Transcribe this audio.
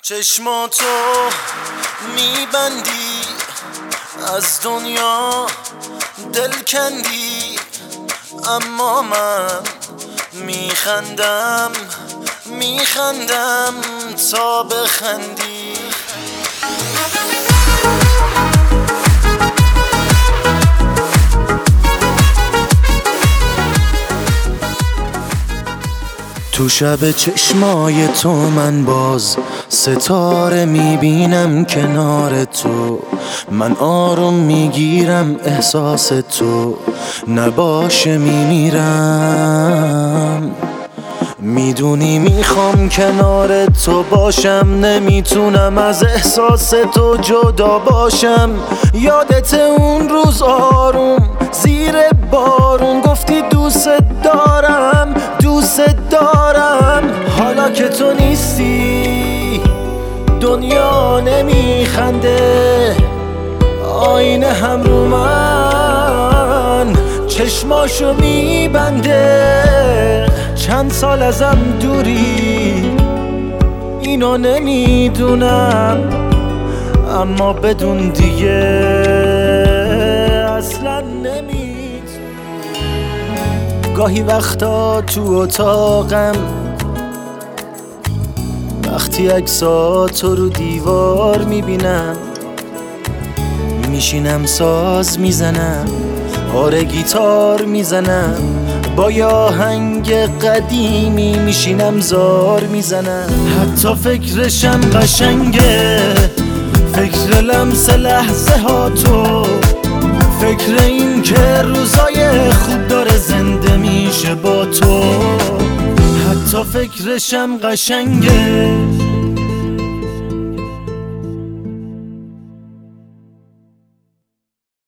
چشماتو میبندی، از دنیا دل کندی، اما من میخندم تا بخندی. تو شب چشمای تو من باز ستاره میبینم کنار تو، من آروم میگیرم احساس تو نباشه میمیرم. میدونی میخوام کنار تو باشم، نمیتونم از احساس تو جدا باشم. یادت اون روز آروم زیر بارون گفتی دوست دارم حالا که تو نیستی دنیا نمیخنده، آینه هم رو من چشماشو میبنده. چند سال ازم دوری اینو نمیدونم، اما بدون دیگه اصلا نمیدونم. گاهی وقتا تو اتاقم وقتی عکساتو رو دیوار میبینم، میشینم ساز میزنم، آره گیتار میزنم، با یه آهنگ قدیمی میشینم زار میزنم. حتی فکرشم قشنگه، فکر لمس لحظه ها تو، فکر این که روزای خوب داره زنده میشه با تو. حتی فکرشم قشنگه،